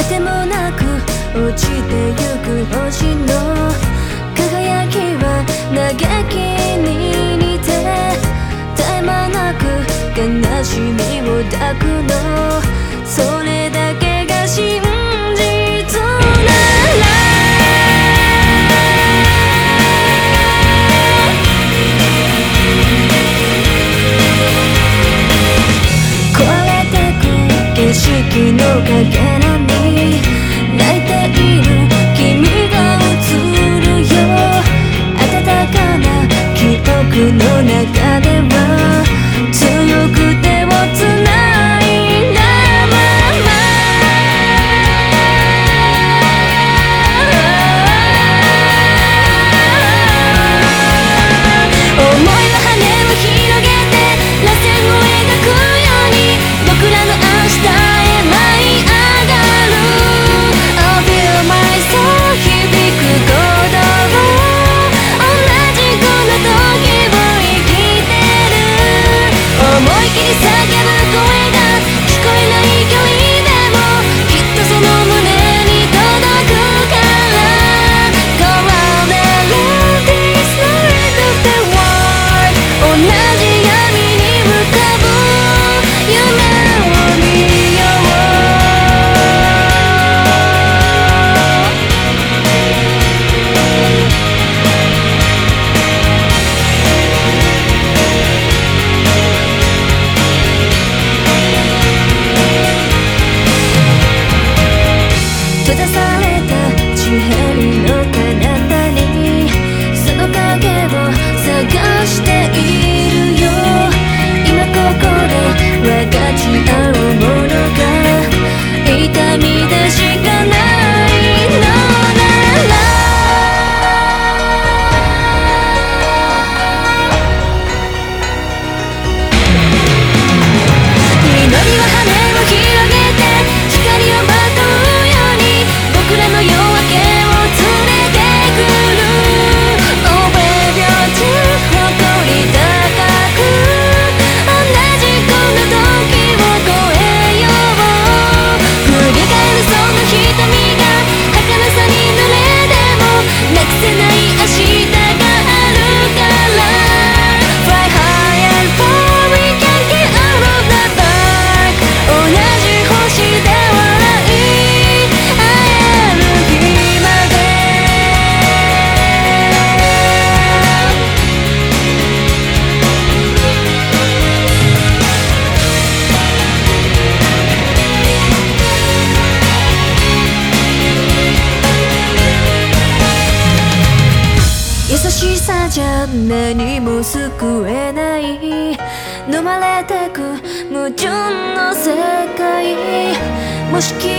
てもなく落ちてゆく星の輝きは嘆きに似て絶え間なく悲しみを抱くのそれだけが真実なら景色のかけらに泣いている君が映るよ温かな記憶の中では強く手をつないだまま思いの羽を広げて螺旋を描くように僕らの明日へ舞い上がる I feel my soul 響く鼓動同じこの時を生きてる思い切り叫ぶ声が聞こえない距離でもきっとその胸に届くから変われる This night of the world 同じ闇に浮かぶ夢を見よう閉ざされた地平の彼方にその影を探しているよ今ここで分かち合うものが痛みでしかないのなら祈りは羽を広げて光をまとうように僕らの夜明けを連れてくる Oh baby you're too 誇り高く同じこの時を越えよう振り返るその瞳が儚さに濡れてもなくせない明日があるから Fly high and far we can get out of the dark 同じ星で笑い会える日まで優しさじゃ何も救えない飲まれてく矛盾の世界もし君